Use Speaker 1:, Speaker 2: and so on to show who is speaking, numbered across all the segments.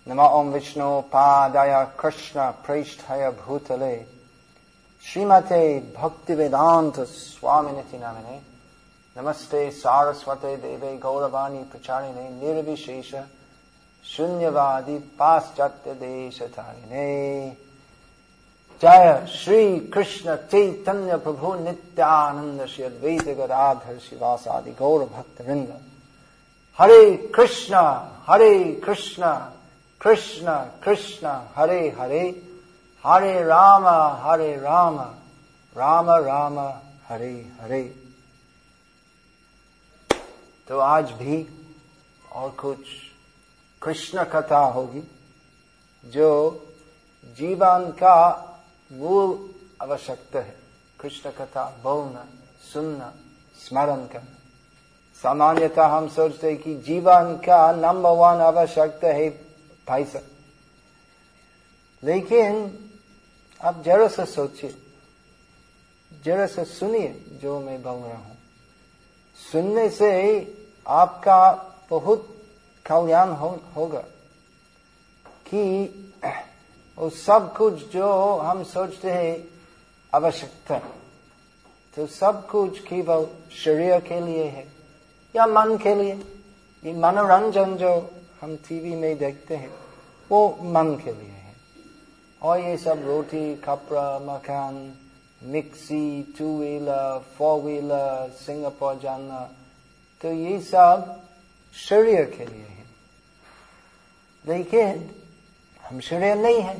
Speaker 1: नमो ओम विष्णु पादाय कृष्ण प्रेष्ठाय भूतले श्रीमते भक्ति वेदांत स्वामिनिति नामिने नमस्ते सारस्वते देवे गौरवाणी प्रचारिणे निर्विशेष शून्यवादी पाश्चात्य देशतारिणे। जय श्री कृष्ण चैतन्य प्रभु नित्यानंद श्री अद्वैत गदाधर शिवासादि गौर भक्त वृंद। हरे कृष्ण कृष्ण कृष्ण हरे हरे, हरे राम राम राम हरे हरे। तो आज भी और कुछ कृष्ण कथा होगी जो जीवन का मूल आवश्यकता है। कृष्ण कथा बोलना, सुनना, स्मरण करना। सामान्यतः हम सोचते हैं कि जीवन का नंबर 1 आवश्यकता है पैसा, लेकिन आप जरा सा सोचिए, जरा सा सुनिए जो मैं बोल रहा हूं। सुनने से आपका बहुत कल्याण होगा कि वो सब कुछ जो हम सोचते हैं आवश्यकता, तो सब कुछ केवल शरीर के लिए है या मन के लिए। ये मनोरंजन जो हम टीवी में देखते हैं वो मन के लिए है। और ये सब रोटी, कपड़ा, मकान, मिक्सी, 2 व्हीलर, 4 व्हीलर, सिंगापुर जाना, तो ये सब शरीर के लिए है। लेकिन हम शरीर नहीं है,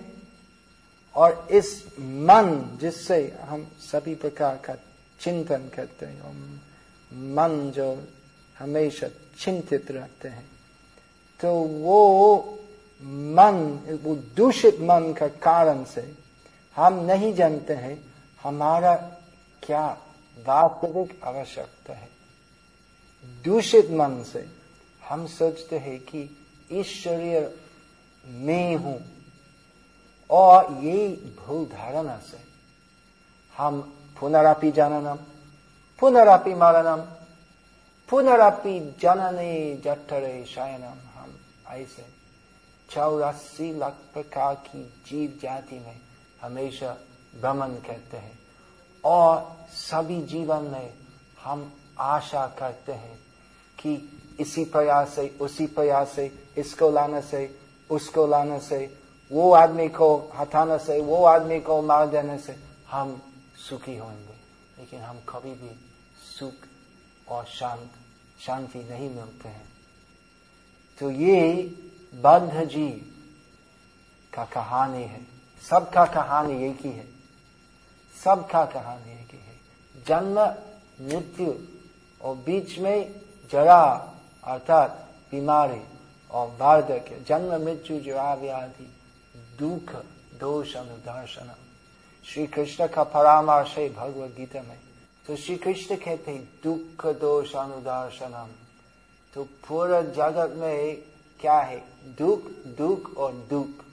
Speaker 1: और इस मन जिससे हम सभी प्रकार का चिंतन करते हैं, और मन जो हमेशा चिंतित रहते हैं, तो वो मन, वो दूषित मन का कारण से हम नहीं जानते हैं हमारा क्या वास्तविक आवश्यकता है। दूषित मन से हम सोचते हैं कि इस शरीर में हूं, और ये भूल धारणा से हम पुनरपि जननम पुनरपि मरणम पुनरपि जनने जठरे शयनम, हम ऐसे 84 लाख प्रकार की जीव जाति में हमेशा भ्रमण करते हैं, और सभी जीवन में हम आशा करते हैं कि इसी प्रयास से, उसी प्रयास से, इसको लाने से, उसको लाने से, वो आदमी को हटाने से, वो आदमी को मार देने से हम सुखी होंगे। लेकिन हम कभी भी सुख और शांति नहीं मिलते हैं। तो ये बद्ध जीव का कहानी है। सबका कहानी एक ही है, सबका कहानी एक ही है। जन्म, मृत्यु, और बीच में जरा अर्थात बीमारी और वार्धक्य। जन्म, मृत्यु, जरा, व्याधि, दुख, दोष, अनुदर्शनम। श्री कृष्ण का परामर्श है भगवद गीता में। तो श्री कृष्ण कहते हैं दुख, दोष, अनुदर्शनम। तो पूरा जगत में क्या है? दुख, दुख और दुख।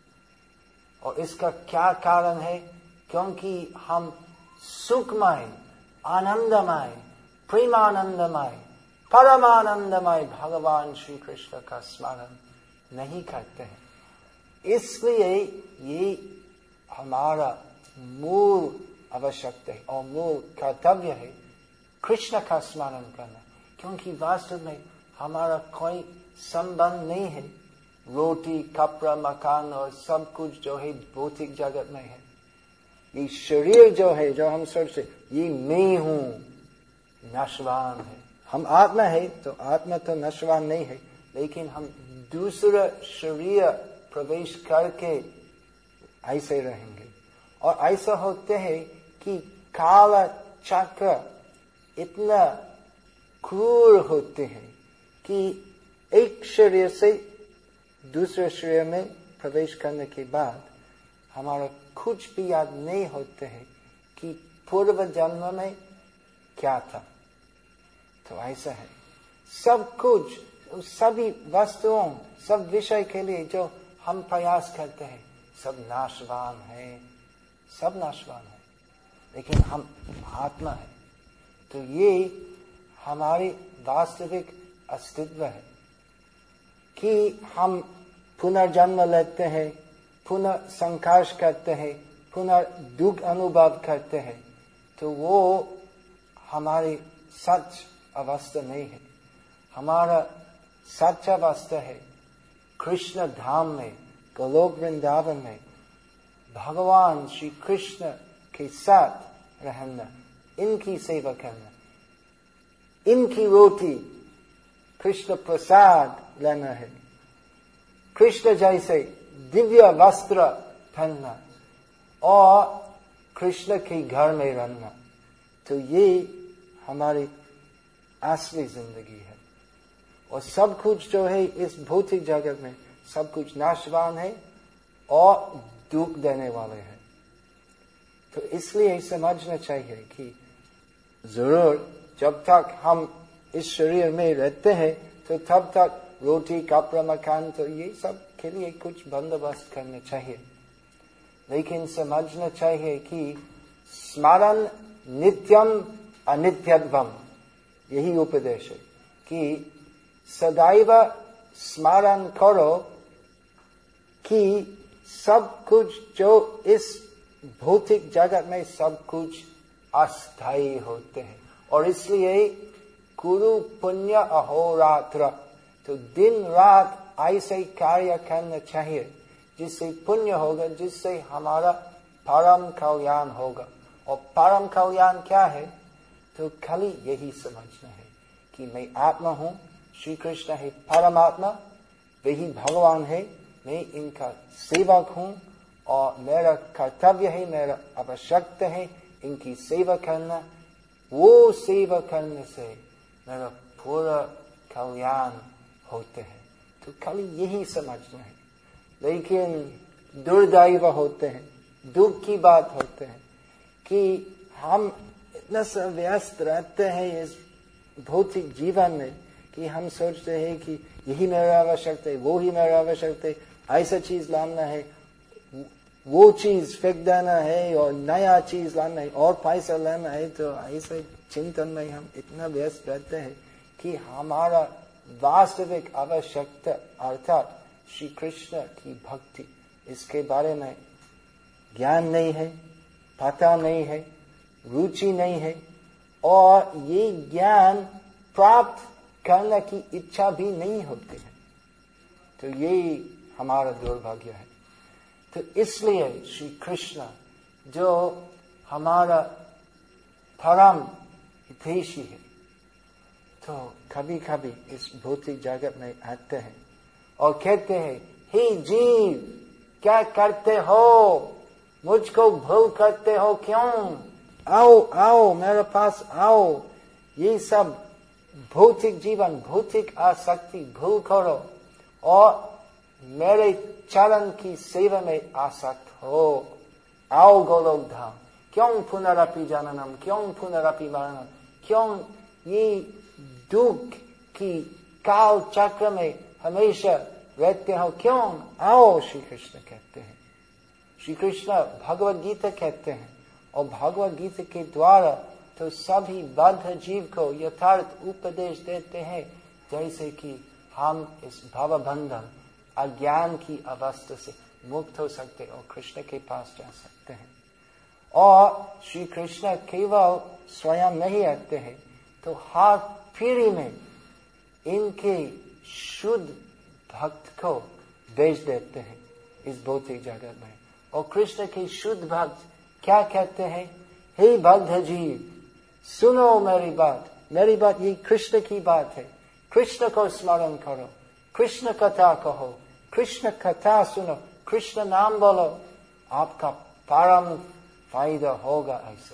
Speaker 1: और इसका क्या कारण है? क्योंकि हम सुखमय, आनंदमय, प्रेमानंदमय, परमानंदमय भगवान श्री कृष्ण का स्मरण नहीं करते हैं। इसलिए ये हमारा मूल आवश्यकता है और मूल कर्तव्य है कृष्ण का स्मरण करना। क्योंकि वास्तव में हमारा कोई संबंध नहीं है रोटी, कपड़ा, मकान और सब कुछ जो है भौतिक जगत में है। ये शरीर जो है, जो हम सोचते ये मैं हूं, नश्वान है। हम आत्मा है तो आत्मा तो नश्वान नहीं है, लेकिन हम दूसरा शरीर प्रवेश करके ऐसे रहेंगे। और ऐसा होते हैं कि काला चक्र इतना क्रूर होते हैं कि एक शरीर से दूसरे शरीर में प्रवेश करने के बाद हमारा कुछ भी याद नहीं होते हैं कि पूर्व जन्म में क्या था। तो ऐसा है सब कुछ, सभी वस्तुओं, सब विषय के लिए जो हम प्रयास करते हैं सब नाशवान है, सब नाशवान है। लेकिन हम आत्मा है, तो ये हमारी वास्तविक अस्तित्व है कि हम पुनर्जन्म लेते हैं, पुनः संघर्ष करते हैं, दुख अनुभव करते हैं, तो वो हमारी सच अवस्था नहीं है। हमारा सच अवस्था है कृष्ण धाम में, गोलोक वृंदावन में भगवान श्री कृष्ण के साथ रहना, इनकी सेवा करना, इनकी रोटी कृष्ण प्रसाद लेना है, कृष्ण जैसे दिव्य वस्त्र पहनना और कृष्ण के घर में रहना। तो ये हमारी असली जिंदगी है। और सब कुछ जो है इस भौतिक जगत में, सब कुछ नाशवान है और दुख देने वाले हैं। तो इसलिए समझना चाहिए कि जरूर जब तक हम इस शरीर में रहते हैं तो तब तक रोटी कपड़ा मकान तो ये सब के लिए कुछ बंदोबस्त करना चाहिए, लेकिन समझना चाहिए कि स्मरण नित्यम अनित्यत्वम, यही उपदेश है कि सदैव स्मरण करो कि सब कुछ जो इस भौतिक जगत में सब कुछ अस्थायी होते हैं, और इसलिए कुरु पुण्य अहोरात्र, तो दिन रात ऐसे कार्य करना चाहिए जिससे पुण्य होगा, जिससे हमारा परम कल्याण होगा। और परम कल्याण क्या है? तो खाली यही समझना है कि मैं आत्मा हूँ, श्री कृष्ण है परमात्मा, वही भगवान है, मैं इनका सेवक हूँ और मेरा कर्तव्य है, मेरा आवश्यकता है इनकी सेवा करना। वो सेवा करने से मेरा पूरा कल्याण होते हैं। तो खाली यही समझना है। लेकिन दुर्दैव होते हैं, दुख की बात होते हैं कि हम इतना सा व्यस्त रहते हैं इस भौतिक जीवन में कि हम सोचते हैं कि यही मेरा आवश्यकता है, वो ही मेरा आवश्यकता है, ऐसा चीज लाना है, वो चीज फेंक देना है और नया चीज लाना है और पैसा लेना है। तो ऐसे चिंतन में हम इतना व्यस्त रहते हैं कि हमारा वास्तविक आवश्यकता अर्थात श्री कृष्ण की भक्ति, इसके बारे में ज्ञान नहीं है, पता नहीं है, रुचि नहीं है, और ये ज्ञान प्राप्त करने की इच्छा भी नहीं होती है। तो ये हमारा दुर्भाग्य है। तो इसलिए श्री कृष्ण जो हमारा परम हितैषी है, तो कभी कभी इस भौतिक जगत में आते हैं और कहते हैं, हे जीव क्या करते हो, मुझको भूल करते हो क्यों, आओ आओ मेरे पास आओ, ये सब भौतिक जीवन, भौतिक आसक्ति भूल करो और मेरे चरण की सेवा में आसक्त हो, आओ गोलोक धाम। क्यों पुनरपि जननम, क्यों पुनरपि मरणम, क्यों ये दुख की काल चक्र में हमेशा रहते हो, क्यों? आओ, श्री कृष्ण कहते हैं। श्री कृष्ण भगवद गीता कहते हैं और भगवद गीता के द्वारा तो सभी बद्ध जीव को यथार्थ उपदेश देते हैं, जैसे कि हम इस भव बंधन अज्ञान की अवस्था से मुक्त हो सकते और कृष्ण के पास जा सकते हैं। और श्री कृष्ण केवल स्वयं नहीं आते हैं, तो हर पीढ़ी में इनके शुद्ध भक्त को भेज देते हैं इस भौतिक जगत में। और कृष्ण के शुद्ध भक्त क्या कहते हैं? हे बद्ध जीव सुनो मेरी बात, ये कृष्ण की बात है। कृष्ण को स्मरण करो, कृष्ण कथा कहो, कृष्ण कथा सुनो, कृष्ण नाम बोलो, आपका परम फायदा होगा। ऐसे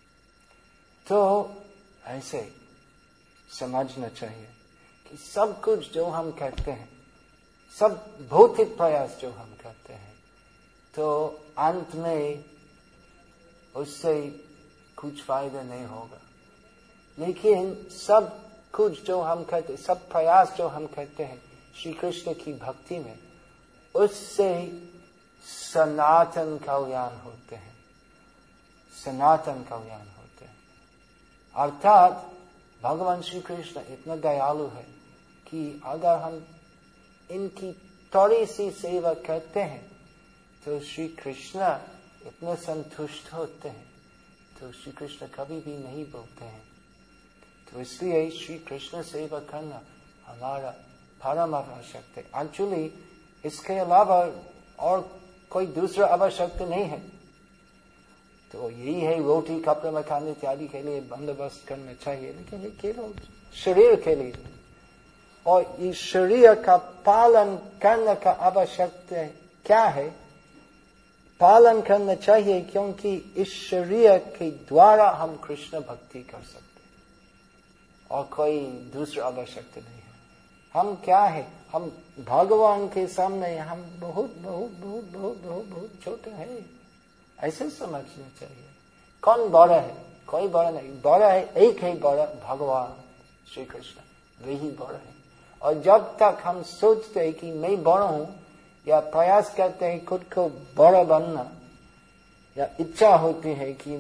Speaker 1: तो ऐसे समझना चाहिए कि सब कुछ जो हम करते हैं, सब भौतिक प्रयास जो हम करते हैं, तो अंत में उससे कुछ फायदा नहीं होगा। लेकिन सब कुछ जो हम करते, सब प्रयास जो हम करते हैं श्री कृष्ण की भक्ति में, उससे सनातन कल्याण होते हैं, सनातन कल्याण होते हैं। अर्थात भगवान श्री कृष्ण इतना दयालु है कि अगर हम इनकी थोड़ी सी सेवा करते हैं तो श्री कृष्ण इतने संतुष्ट होते हैं, तो श्री कृष्ण कभी भी नहीं बोलते हैं। तो इसलिए श्री कृष्ण सेवा करना हमारा परम आवश्यक है। एक्चुअली इसके अलावा और कोई दूसरा आवश्यकता नहीं है। तो यही है, रोटी कपड़े मकान इत्यादि के लिए बंदोबस्त करना चाहिए, लेकिन ये केवल शरीर के लिए, और इस शरीर का पालन करने का आवश्यकता क्या है? पालन करना चाहिए, क्योंकि इस शरीर के द्वारा हम कृष्ण भक्ति कर सकते हैं और कोई दूसरा आवश्यकता नहीं है। हम क्या है? हम भगवान के सामने हम बहुत बहुत बहुत बहुत बहुत बहुत छोटे हैं, ऐसे समझना चाहिए। कौन बड़ा है? कोई बड़ा नहीं, बड़ा है एक ही बड़ा, भगवान श्री कृष्ण, वही बड़ा है। और जब तक हम सोचते हैं कि मैं बड़ा हूं, या प्रयास करते हैं खुद को बड़ा बनना, या इच्छा होती है कि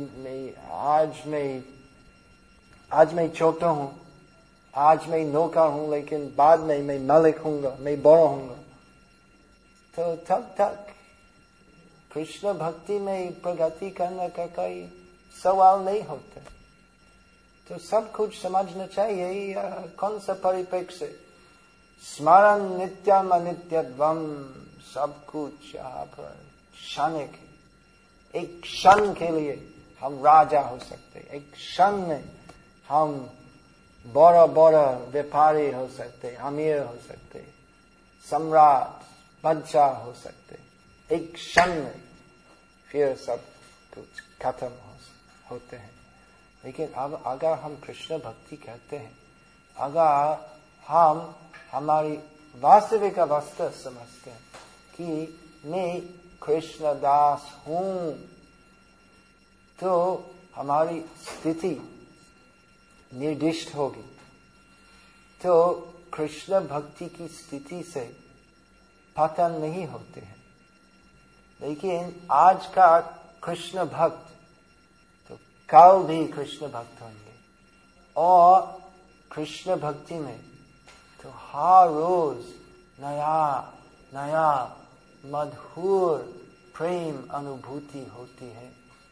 Speaker 1: आज मैं छोटा हूं, आज मैं नौकर हूं, लेकिन बाद में मैं मालिक हूंगा, मैं बड़ा हूंगा, तो तब तक कृष्ण भक्ति में प्रगति करने का कोई सवाल नहीं होता। तो सब कुछ समझना चाहिए। कौन सा परिप्रेक्ष्य से? स्मरण नित्यम अनित्यत्वम, सब कुछ यहाँ पर क्षणिक है। एक क्षण के लिए हम राजा हो सकते, एक क्षण में हम बड़ा बड़ा व्यापारी हो सकते, अमीर हो सकते, सम्राट, बादशाह हो सकते, एक क्षण में। फिर सब कुछ खत्म होते हैं। लेकिन अब अगर हम कृष्ण भक्ति करते हैं, अगर हम हमारी वास्तविक अवस्था समझते हैं कि मैं कृष्ण दास हूं, तो हमारी स्थिति निर्दिष्ट होगी। तो कृष्ण भक्ति की स्थिति से पतन नहीं होते हैं। लेकिन आज का कृष्ण भक्त तो कल भी कृष्ण भक्त होंगे, और कृष्ण भक्ति में तो हर रोज नया नया मधुर प्रेम अनुभूति होती है।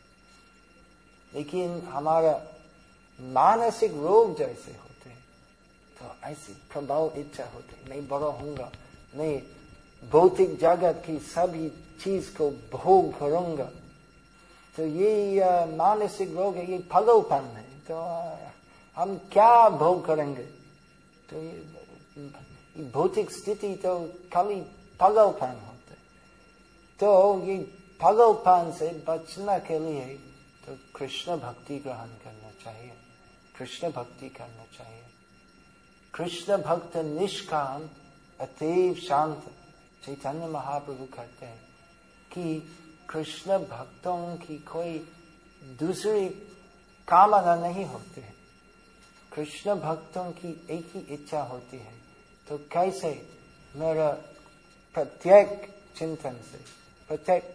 Speaker 1: लेकिन हमारा मानसिक रोग जैसे होते हैं, तो ऐसी प्रबल इच्छा होती है, मैं बड़ा हूंगा, मैं भौतिक जगत की सभी चीज को भोग करूंगा। तो ये मानसिक रोग है, ये पागलपन है। तो हम क्या भोग करेंगे? तो ये भौतिक स्थिति तो खाली पागलपन होता है। तो ये पागलपन से बचने के लिए तो कृष्ण भक्ति ग्रहण करना चाहिए, कृष्ण भक्ति करना चाहिए। कृष्ण भक्त निष्काम अतीव शांत, चैतन्य महाप्रभु कहते हैं कि कृष्ण भक्तों की कोई दूसरी कामना नहीं होती है। कृष्ण भक्तों की एक ही इच्छा होती है, तो कैसे मेरा प्रत्येक चिंतन से, प्रत्येक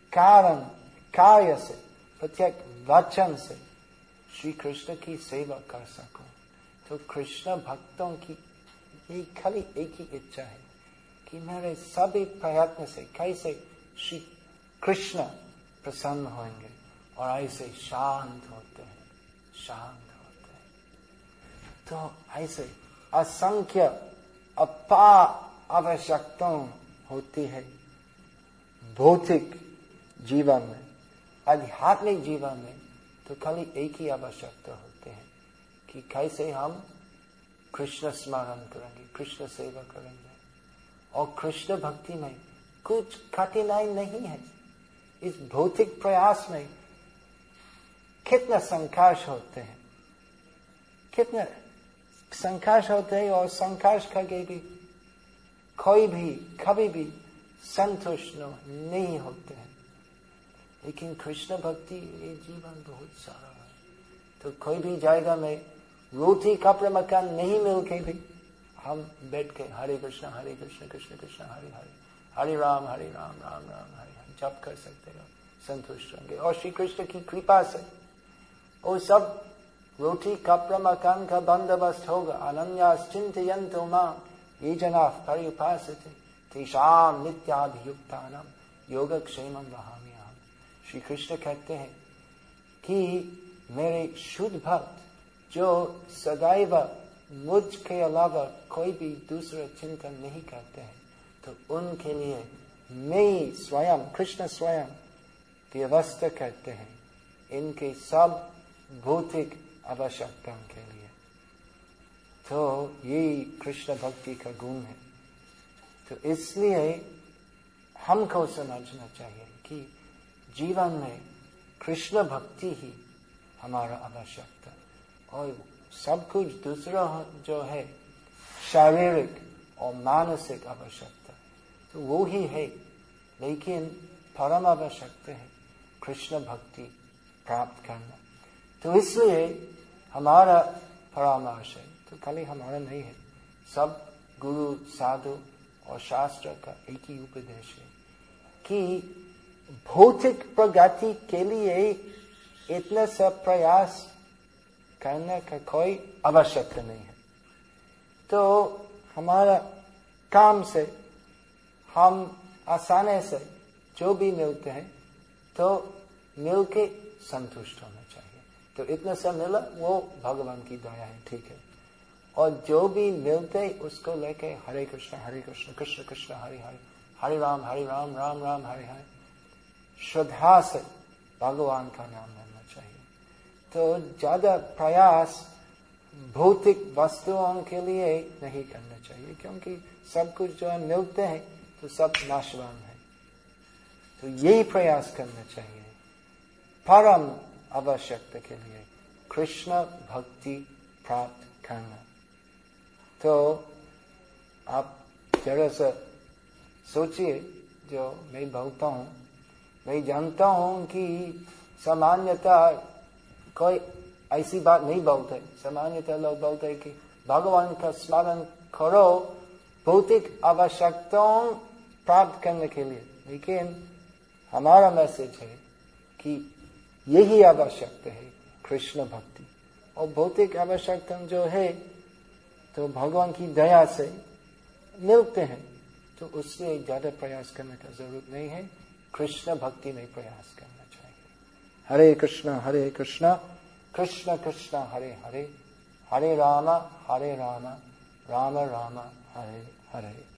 Speaker 1: कार्य से, प्रत्येक वचन से श्री कृष्ण की सेवा कर सकूं। तो कृष्ण भक्तों की ये खाली एक ही इच्छा है कि मेरे सभी प्रयत्न से कैसे श्री कृष्ण प्रसन्न होंगे, और ऐसे शांत होते हैं, शांत होते हैं। तो ऐसे असंख्य अपार आवश्यकताएं होती है भौतिक जीवन में। आध्यात्मिक जीवन में तो खाली एक ही आवश्यकता होते हैं कि कैसे हम कृष्ण स्मरण करेंगे, कृष्ण सेवा करेंगे। और कृष्ण भक्ति में कुछ कठिनाई नहीं है। इस भौतिक प्रयास में कितना संघर्ष होते हैं, कितने संघर्ष होते हैं, और संघर्ष करके भी कोई भी कभी भी संतुष्ट नहीं होते हैं। लेकिन कृष्ण भक्ति ये जीवन बहुत सारा है। तो कोई भी जगह में रोटी कपड़े मकान नहीं मिल के भी हम बैठ के हरे कृष्ण कृष्ण कृष्ण हरे हरे, हरे राम राम राम हरे हरे जप कर सकते हो, संतुष्ट होंगे। और श्री कृष्ण की कृपा से वो सब रोटी कपड़ा मकान का बंदोबस्त होगा। अनन्यास चिंतयन्तो मां ये जना पर्युपासते तेषाम नित्याभियुक्तानां योगक्षेमं वहाम्यहम्। श्री कृष्ण कहते हैं कि मेरे शुद्ध भक्त जो सदैव मुझ के अलावा कोई भी दूसरा चिंतन नहीं करते हैं, तो उनके लिए मैं स्वयं, कृष्ण स्वयं व्यवस्था करते हैं इनके सब भौतिक आवश्यकताओं के लिए। तो यही कृष्ण भक्ति का गुण है। तो इसलिए हमको समझना चाहिए कि जीवन में कृष्ण भक्ति ही हमारा आवश्यकता, और सब कुछ दूसरा जो है शारीरिक और मानसिक आवश्यकता, तो वो ही है, लेकिन परम आवश्यकता है कृष्ण भक्ति प्राप्त करना। तो इसलिए हमारा परामर्श है, तो खाली हमारा नहीं है, सब गुरु साधु और शास्त्र का एक ही उपदेश है कि भौतिक प्रगति के लिए इतना सब प्रयास करने का कोई आवश्यकता नहीं है। तो हमारा काम से हम आसानी से जो भी मिलते हैं तो मिलके संतुष्ट होना चाहिए। तो इतना सब मिला वो भगवान की दया है, ठीक है। और जो भी मिलते उसको लेके हरे कृष्ण कृष्ण कृष्ण हरे हरे, हरे राम राम राम हरे हरे, श्रद्धा से भगवान का नाम लेना चाहिए। तो ज्यादा प्रयास भौतिक वस्तुओं के लिए नहीं करना चाहिए, क्योंकि सब कुछ जो मिलते हैं तो सब नाशवान है। तो यही प्रयास करना चाहिए परम आवश्यकता के लिए, कृष्ण भक्ति प्राप्त करना। तो आप जरा सा सोचिए, जो मैं बोलता हूँ, मैं जानता हूँ कि सामान्यतः कोई ऐसी बात नहीं बोलते। सामान्यतः लोग बोलते हैं कि भगवान का स्मरण करो भौतिक आवश्यकताओं प्राप्त करने के लिए, लेकिन हमारा मैसेज है कि यही आवश्यकता है कृष्ण भक्ति। और भौतिक आवश्यकता जो है तो भगवान की दया से मिलते हैं, तो उससे ज्यादा प्रयास करने का जरूरत नहीं है, कृष्ण भक्ति में प्रयास करना चाहिए। हरे कृष्ण कृष्ण कृष्ण हरे हरे, हरे राम राम राम हरे हरे।